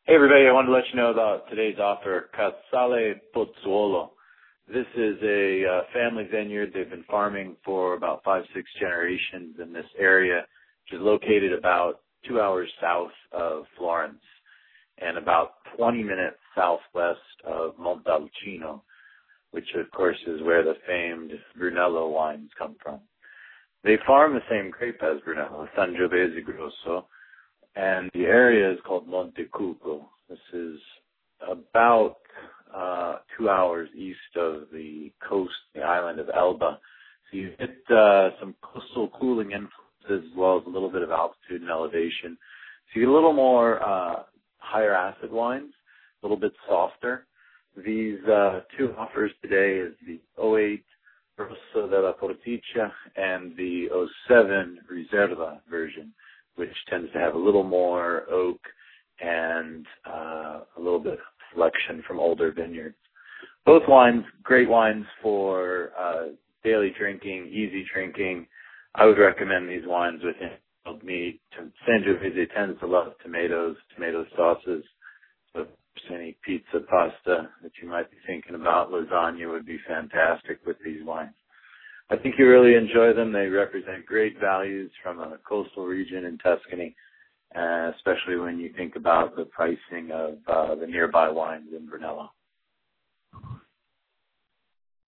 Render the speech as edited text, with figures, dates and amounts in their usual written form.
Hey everybody, I wanted to let you know about today's offer, Casale Pozzuolo. This is a family vineyard. They've been farming for about 5-6 generations in this area, which is located about 2 hours south of Florence and about 20 minutes southwest of Montalcino, which of course is where the famed Brunello wines come from. They farm the same grape as Brunello, Sangiovese Grosso, and the area is called Montecucco. This is about 2 hours east of the coast, the island of Elba. So you get some coastal cooling influences as well as a little bit of altitude and elevation. So you get a little more higher acid wines, a little bit softer. These two offers today is the 08 Rosso della Porticcia and the 07 Riserva version, which tends to have a little more oak and a little bit of selection from older vineyards. Both wines, great wines for daily drinking, easy drinking. I would recommend these wines with grilled meat. Sangiovese tends to love tomatoes, tomato sauces. So if there's any pizza, pasta that you might be thinking about, lasagna would be fantastic with these wines. I think you really enjoy them. They represent great values from a coastal region in Tuscany, especially when you think about the pricing of the nearby wines in Brunello.